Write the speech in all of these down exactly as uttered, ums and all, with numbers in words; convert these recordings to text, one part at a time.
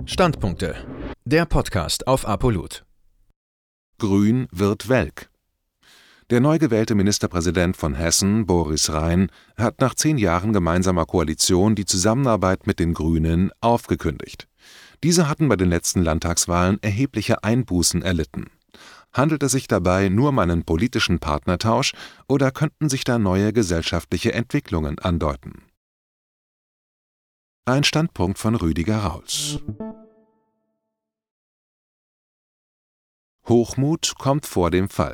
Standpunkte. Der Podcast auf Apolut. Grün wird welk. Der neu gewählte Ministerpräsident von Hessen, Boris Rhein, hat nach zehn Jahren gemeinsamer Koalition die Zusammenarbeit mit den Grünen aufgekündigt. Diese hatten bei den letzten Landtagswahlen erhebliche Einbußen erlitten. Handelt es sich dabei nur um einen politischen Partnertausch oder könnten sich da neue gesellschaftliche Entwicklungen andeuten? Ein Standpunkt von Rüdiger Rauls. Hochmut kommt vor dem Fall.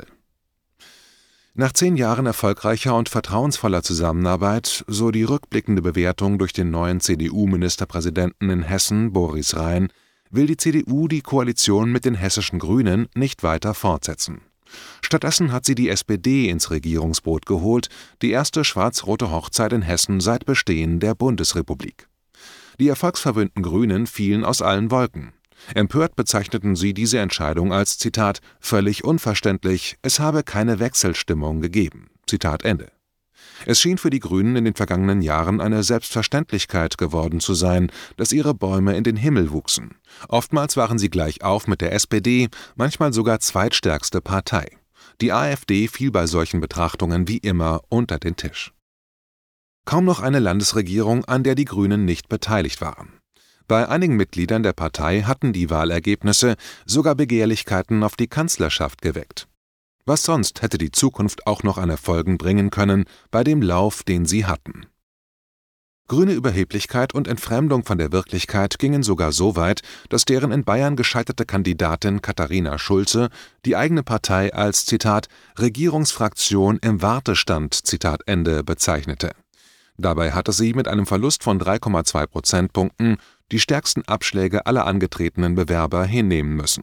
Nach zehn Jahren erfolgreicher und vertrauensvoller Zusammenarbeit, so die rückblickende Bewertung durch den neuen C D U-Ministerpräsidenten in Hessen, Boris Rhein, will die C D U die Koalition mit den hessischen Grünen nicht weiter fortsetzen. Stattdessen hat sie die S P D ins Regierungsboot geholt, die erste schwarz-rote Hochzeit in Hessen seit Bestehen der Bundesrepublik. Die erfolgsverwöhnten Grünen fielen aus allen Wolken. Empört bezeichneten sie diese Entscheidung als, Zitat, völlig unverständlich, es habe keine Wechselstimmung gegeben. Zitat Ende. Es schien für die Grünen in den vergangenen Jahren eine Selbstverständlichkeit geworden zu sein, dass ihre Bäume in den Himmel wuchsen. Oftmals waren sie gleich auf mit der S P D, manchmal sogar zweitstärkste Partei. Die AfD fiel bei solchen Betrachtungen wie immer unter den Tisch. Kaum noch eine Landesregierung, an der die Grünen nicht beteiligt waren. Bei einigen Mitgliedern der Partei hatten die Wahlergebnisse sogar Begehrlichkeiten auf die Kanzlerschaft geweckt. Was sonst hätte die Zukunft auch noch an Erfolgen bringen können bei dem Lauf, den sie hatten? Grüne Überheblichkeit und Entfremdung von der Wirklichkeit gingen sogar so weit, dass deren in Bayern gescheiterte Kandidatin Katharina Schulze die eigene Partei als, Zitat, Regierungsfraktion im Wartestand, Zitat Ende, bezeichnete. Dabei hatte sie mit einem Verlust von drei Komma zwei Prozentpunkten die stärksten Abschläge aller angetretenen Bewerber hinnehmen müssen.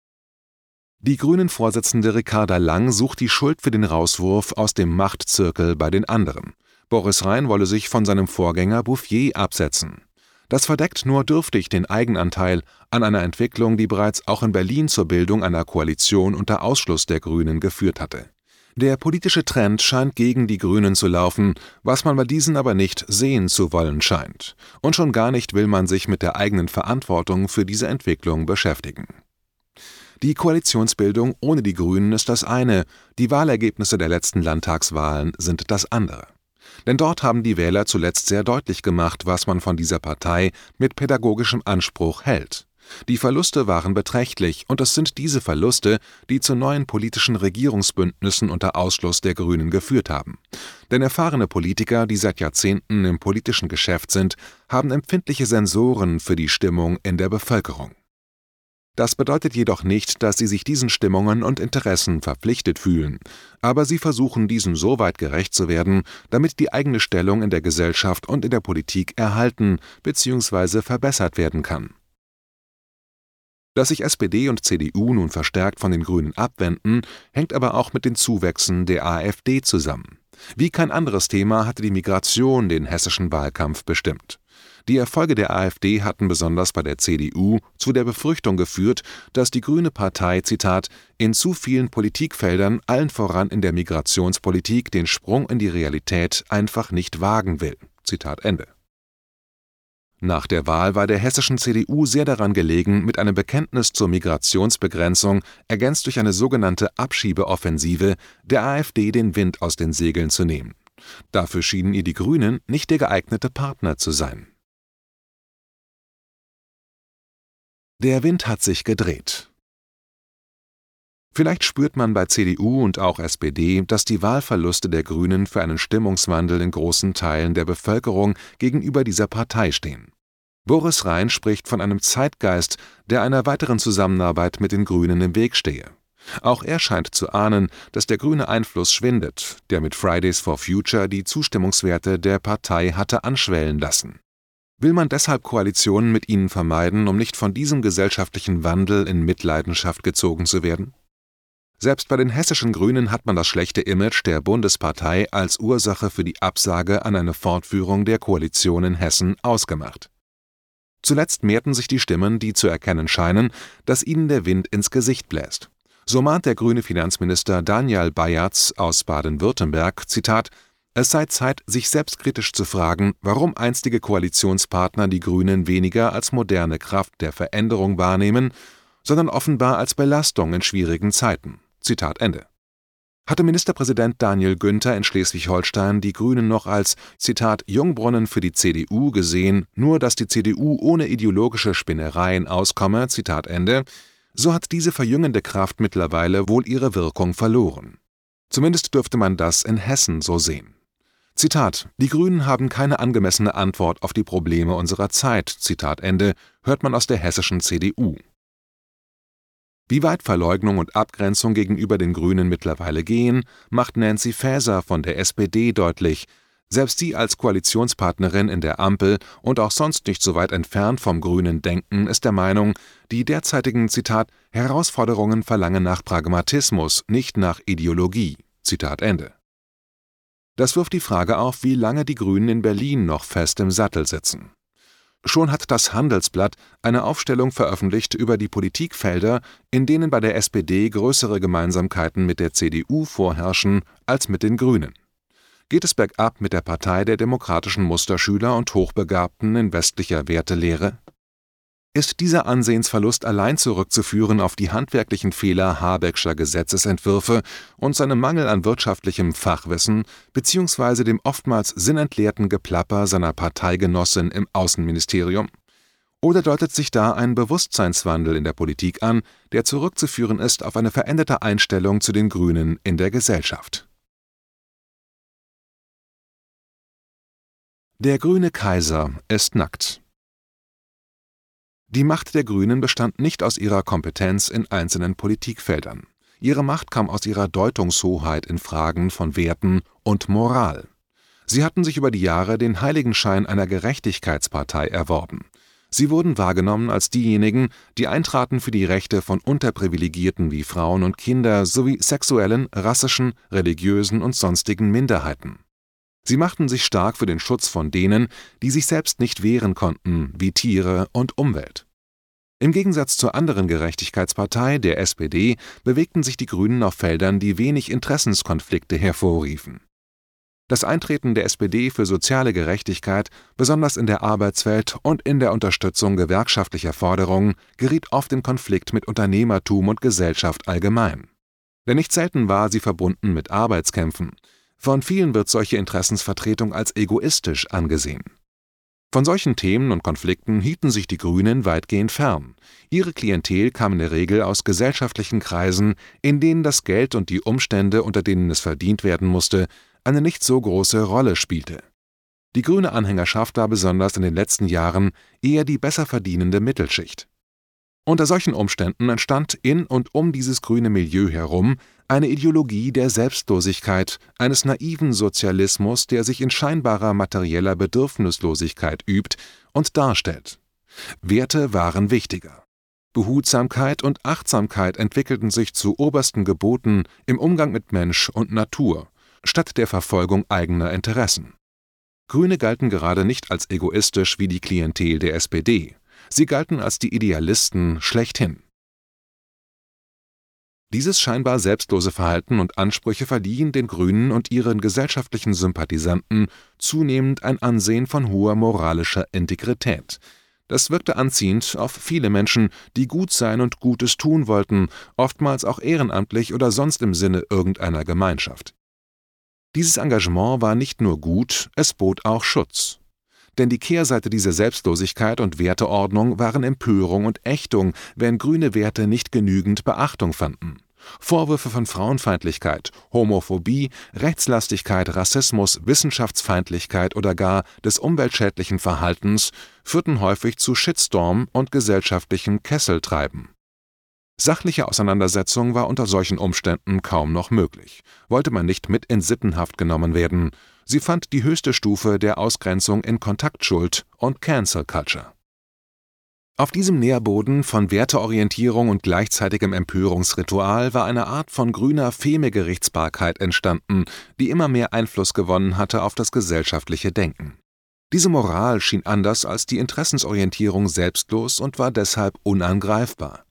Die Grünen-Vorsitzende Ricarda Lang sucht die Schuld für den Rauswurf aus dem Machtzirkel bei den anderen. Boris Rhein wolle sich von seinem Vorgänger Bouffier absetzen. Das verdeckt nur dürftig den Eigenanteil an einer Entwicklung, die bereits auch in Berlin zur Bildung einer Koalition unter Ausschluss der Grünen geführt hatte. Der politische Trend scheint gegen die Grünen zu laufen, was man bei diesen aber nicht sehen zu wollen scheint. Und schon gar nicht will man sich mit der eigenen Verantwortung für diese Entwicklung beschäftigen. Die Koalitionsbildung ohne die Grünen ist das eine, die Wahlergebnisse der letzten Landtagswahlen sind das andere. Denn dort haben die Wähler zuletzt sehr deutlich gemacht, was man von dieser Partei mit pädagogischem Anspruch hält. Die Verluste waren beträchtlich, und es sind diese Verluste, die zu neuen politischen Regierungsbündnissen unter Ausschluss der Grünen geführt haben. Denn erfahrene Politiker, die seit Jahrzehnten im politischen Geschäft sind, haben empfindliche Sensoren für die Stimmung in der Bevölkerung. Das bedeutet jedoch nicht, dass sie sich diesen Stimmungen und Interessen verpflichtet fühlen, aber sie versuchen, diesen so weit gerecht zu werden, damit die eigene Stellung in der Gesellschaft und in der Politik erhalten bzw. verbessert werden kann. Dass sich S P D und C D U nun verstärkt von den Grünen abwenden, hängt aber auch mit den Zuwächsen der AfD zusammen. Wie kein anderes Thema hatte die Migration den hessischen Wahlkampf bestimmt. Die Erfolge der AfD hatten besonders bei der C D U zu der Befürchtung geführt, dass die grüne Partei, Zitat, in zu vielen Politikfeldern, allen voran in der Migrationspolitik, den Sprung in die Realität einfach nicht wagen will. Zitat Ende. Nach der Wahl war der hessischen C D U sehr daran gelegen, mit einem Bekenntnis zur Migrationsbegrenzung, ergänzt durch eine sogenannte Abschiebeoffensive, der AfD den Wind aus den Segeln zu nehmen. Dafür schienen ihr die Grünen nicht der geeignete Partner zu sein. Der Wind hat sich gedreht. Vielleicht spürt man bei C D U und auch S P D, dass die Wahlverluste der Grünen für einen Stimmungswandel in großen Teilen der Bevölkerung gegenüber dieser Partei stehen. Boris Rhein spricht von einem Zeitgeist, der einer weiteren Zusammenarbeit mit den Grünen im Weg stehe. Auch er scheint zu ahnen, dass der grüne Einfluss schwindet, der mit Fridays for Future die Zustimmungswerte der Partei hatte anschwellen lassen. Will man deshalb Koalitionen mit ihnen vermeiden, um nicht von diesem gesellschaftlichen Wandel in Mitleidenschaft gezogen zu werden? Selbst bei den hessischen Grünen hat man das schlechte Image der Bundespartei als Ursache für die Absage an eine Fortführung der Koalition in Hessen ausgemacht. Zuletzt mehrten sich die Stimmen, die zu erkennen scheinen, dass ihnen der Wind ins Gesicht bläst. So mahnt der grüne Finanzminister Daniel Bayatz aus Baden-Württemberg, Zitat, Es sei Zeit, sich selbstkritisch zu fragen, warum einstige Koalitionspartner die Grünen weniger als moderne Kraft der Veränderung wahrnehmen, sondern offenbar als Belastung in schwierigen Zeiten. Zitat Ende. Hatte Ministerpräsident Daniel Günther in Schleswig-Holstein die Grünen noch als, Zitat, Jungbrunnen für die C D U gesehen, nur dass die C D U ohne ideologische Spinnereien auskomme, Zitat Ende, so hat diese verjüngende Kraft mittlerweile wohl ihre Wirkung verloren. Zumindest dürfte man das in Hessen so sehen. Zitat, die Grünen haben keine angemessene Antwort auf die Probleme unserer Zeit, Zitat Ende, hört man aus der hessischen C D U. Wie weit Verleugnung und Abgrenzung gegenüber den Grünen mittlerweile gehen, macht Nancy Faeser von der S P D deutlich. Selbst sie als Koalitionspartnerin in der Ampel und auch sonst nicht so weit entfernt vom grünen Denken ist der Meinung, die derzeitigen, Zitat, Herausforderungen verlangen nach Pragmatismus, nicht nach Ideologie, Zitat Ende. Das wirft die Frage auf, wie lange die Grünen in Berlin noch fest im Sattel sitzen. Schon hat das Handelsblatt eine Aufstellung veröffentlicht über die Politikfelder, in denen bei der S P D größere Gemeinsamkeiten mit der C D U vorherrschen als mit den Grünen. Geht es bergab mit der Partei der demokratischen Musterschüler und Hochbegabten in westlicher Wertelehre? Ist dieser Ansehensverlust allein zurückzuführen auf die handwerklichen Fehler Habeckscher Gesetzesentwürfe und seinem Mangel an wirtschaftlichem Fachwissen bzw. dem oftmals sinnentleerten Geplapper seiner Parteigenossin im Außenministerium? Oder deutet sich da ein Bewusstseinswandel in der Politik an, der zurückzuführen ist auf eine veränderte Einstellung zu den Grünen in der Gesellschaft? Der grüne Kaiser ist nackt. Die Macht der Grünen bestand nicht aus ihrer Kompetenz in einzelnen Politikfeldern. Ihre Macht kam aus ihrer Deutungshoheit in Fragen von Werten und Moral. Sie hatten sich über die Jahre den Heiligenschein einer Gerechtigkeitspartei erworben. Sie wurden wahrgenommen als diejenigen, die eintraten für die Rechte von Unterprivilegierten wie Frauen und Kinder sowie sexuellen, rassischen, religiösen und sonstigen Minderheiten. Sie machten sich stark für den Schutz von denen, die sich selbst nicht wehren konnten, wie Tiere und Umwelt. Im Gegensatz zur anderen Gerechtigkeitspartei, der S P D, bewegten sich die Grünen auf Feldern, die wenig Interessenskonflikte hervorriefen. Das Eintreten der S P D für soziale Gerechtigkeit, besonders in der Arbeitswelt und in der Unterstützung gewerkschaftlicher Forderungen, geriet oft in Konflikt mit Unternehmertum und Gesellschaft allgemein. Denn nicht selten war sie verbunden mit Arbeitskämpfen. Von vielen wird solche Interessensvertretung als egoistisch angesehen. Von solchen Themen und Konflikten hielten sich die Grünen weitgehend fern. Ihre Klientel kam in der Regel aus gesellschaftlichen Kreisen, in denen das Geld und die Umstände, unter denen es verdient werden musste, eine nicht so große Rolle spielte. Die grüne Anhängerschaft war besonders in den letzten Jahren eher die besser verdienende Mittelschicht. Unter solchen Umständen entstand in und um dieses grüne Milieu herum eine Ideologie der Selbstlosigkeit, eines naiven Sozialismus, der sich in scheinbarer materieller Bedürfnislosigkeit übt und darstellt. Werte waren wichtiger. Behutsamkeit und Achtsamkeit entwickelten sich zu obersten Geboten im Umgang mit Mensch und Natur, statt der Verfolgung eigener Interessen. Grüne galten gerade nicht als egoistisch wie die Klientel der S P D. Sie galten als die Idealisten schlechthin. Dieses scheinbar selbstlose Verhalten und Ansprüche verliehen den Grünen und ihren gesellschaftlichen Sympathisanten zunehmend ein Ansehen von hoher moralischer Integrität. Das wirkte anziehend auf viele Menschen, die gut sein und Gutes tun wollten, oftmals auch ehrenamtlich oder sonst im Sinne irgendeiner Gemeinschaft. Dieses Engagement war nicht nur gut, es bot auch Schutz. Denn die Kehrseite dieser Selbstlosigkeit und Werteordnung waren Empörung und Ächtung, wenn grüne Werte nicht genügend Beachtung fanden. Vorwürfe von Frauenfeindlichkeit, Homophobie, Rechtslastigkeit, Rassismus, Wissenschaftsfeindlichkeit oder gar des umweltschädlichen Verhaltens führten häufig zu Shitstorm und gesellschaftlichem Kesseltreiben. Sachliche Auseinandersetzung war unter solchen Umständen kaum noch möglich. Wollte man nicht mit in Sittenhaft genommen werden, sie fand die höchste Stufe der Ausgrenzung in Kontaktschuld und Cancel Culture. Auf diesem Nährboden von Werteorientierung und gleichzeitigem Empörungsritual war eine Art von grüner Feme-Gerichtsbarkeit entstanden, die immer mehr Einfluss gewonnen hatte auf das gesellschaftliche Denken. Diese Moral schien anders als die Interessensorientierung selbstlos und war deshalb unangreifbar.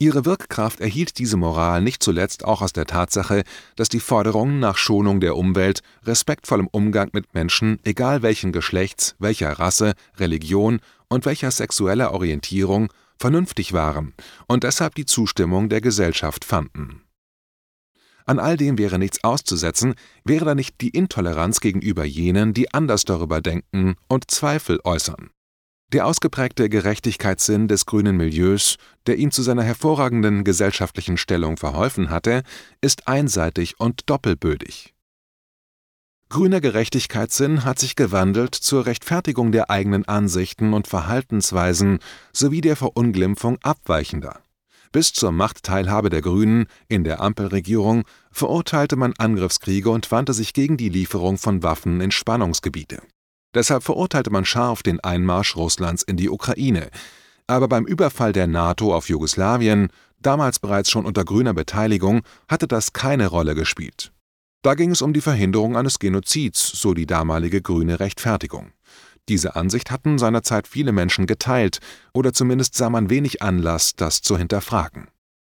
Ihre Wirkkraft erhielt diese Moral nicht zuletzt auch aus der Tatsache, dass die Forderungen nach Schonung der Umwelt, respektvollem Umgang mit Menschen, egal welchen Geschlechts, welcher Rasse, Religion und welcher sexueller Orientierung, vernünftig waren und deshalb die Zustimmung der Gesellschaft fanden. An all dem wäre nichts auszusetzen, wäre da nicht die Intoleranz gegenüber jenen, die anders darüber denken und Zweifel äußern. Der ausgeprägte Gerechtigkeitssinn des grünen Milieus, der ihm zu seiner hervorragenden gesellschaftlichen Stellung verholfen hatte, ist einseitig und doppelbödig. Grüner Gerechtigkeitssinn hat sich gewandelt zur Rechtfertigung der eigenen Ansichten und Verhaltensweisen sowie der Verunglimpfung Abweichender. Bis zur Machtteilhabe der Grünen in der Ampelregierung verurteilte man Angriffskriege und wandte sich gegen die Lieferung von Waffen in Spannungsgebiete. Deshalb verurteilte man scharf den Einmarsch Russlands in die Ukraine. Aber beim Überfall der NATO auf Jugoslawien, damals bereits schon unter grüner Beteiligung, hatte das keine Rolle gespielt. Da ging es um die Verhinderung eines Genozids, so die damalige grüne Rechtfertigung. Diese Ansicht hatten seinerzeit viele Menschen geteilt, oder zumindest sah man wenig Anlass, das zu hinterfragen.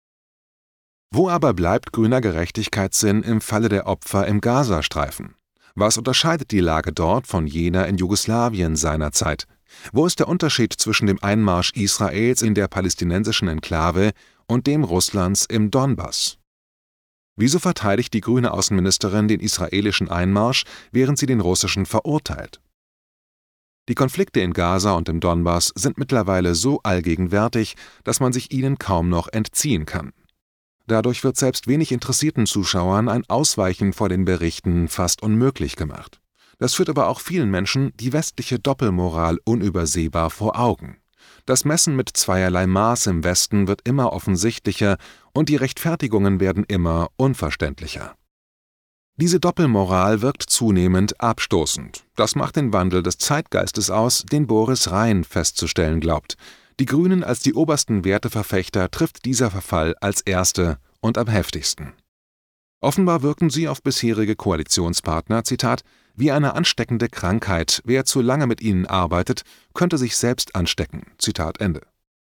Wo aber bleibt grüner Gerechtigkeitssinn im Falle der Opfer im Gazastreifen? Was unterscheidet die Lage dort von jener in Jugoslawien seinerzeit? Wo ist der Unterschied zwischen dem Einmarsch Israels in der palästinensischen Enklave und dem Russlands im Donbass? Wieso verteidigt die grüne Außenministerin den israelischen Einmarsch, während sie den russischen verurteilt? Die Konflikte in Gaza und im Donbass sind mittlerweile so allgegenwärtig, dass man sich ihnen kaum noch entziehen kann. Dadurch wird selbst wenig interessierten Zuschauern ein Ausweichen vor den Berichten fast unmöglich gemacht. Das führt aber auch vielen Menschen die westliche Doppelmoral unübersehbar vor Augen. Das Messen mit zweierlei Maß im Westen wird immer offensichtlicher und die Rechtfertigungen werden immer unverständlicher. Diese Doppelmoral wirkt zunehmend abstoßend. Das macht den Wandel des Zeitgeistes aus, den Boris Rhein festzustellen glaubt. Die Grünen als die obersten Werteverfechter trifft dieser Verfall als erste und am heftigsten. Offenbar wirken sie auf bisherige Koalitionspartner, Zitat, wie eine ansteckende Krankheit. Wer zu lange mit ihnen arbeitet, könnte sich selbst anstecken. Zitat Ende.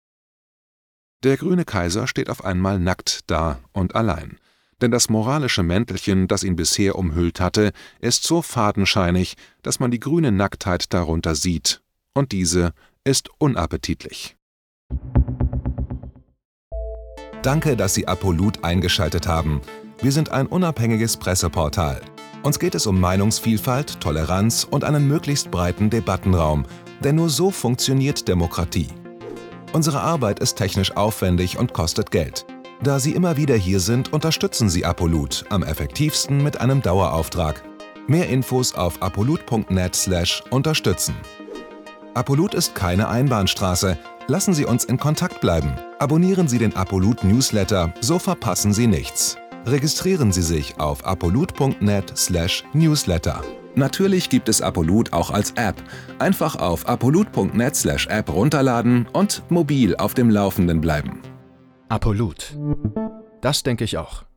Der grüne Kaiser steht auf einmal nackt da und allein. Denn das moralische Mäntelchen, das ihn bisher umhüllt hatte, ist so fadenscheinig, dass man die grüne Nacktheit darunter sieht. Und diese ist unappetitlich. Danke, dass Sie Apolut eingeschaltet haben. Wir sind ein unabhängiges Presseportal. Uns geht es um Meinungsvielfalt, Toleranz und einen möglichst breiten Debattenraum, denn nur so funktioniert Demokratie. Unsere Arbeit ist technisch aufwendig und kostet Geld. Da Sie immer wieder hier sind, unterstützen Sie Apolut am effektivsten mit einem Dauerauftrag. Mehr Infos auf apolut punkt net slash unterstützen. Apolut ist keine Einbahnstraße. Lassen Sie uns in Kontakt bleiben. Abonnieren Sie den Apolut Newsletter, so verpassen Sie nichts. Registrieren Sie sich auf apolut punkt net slash newsletter. Natürlich gibt es Apolut auch als App. Einfach auf apolut punkt net slash app runterladen und mobil auf dem Laufenden bleiben. Apolut. Das denke ich auch.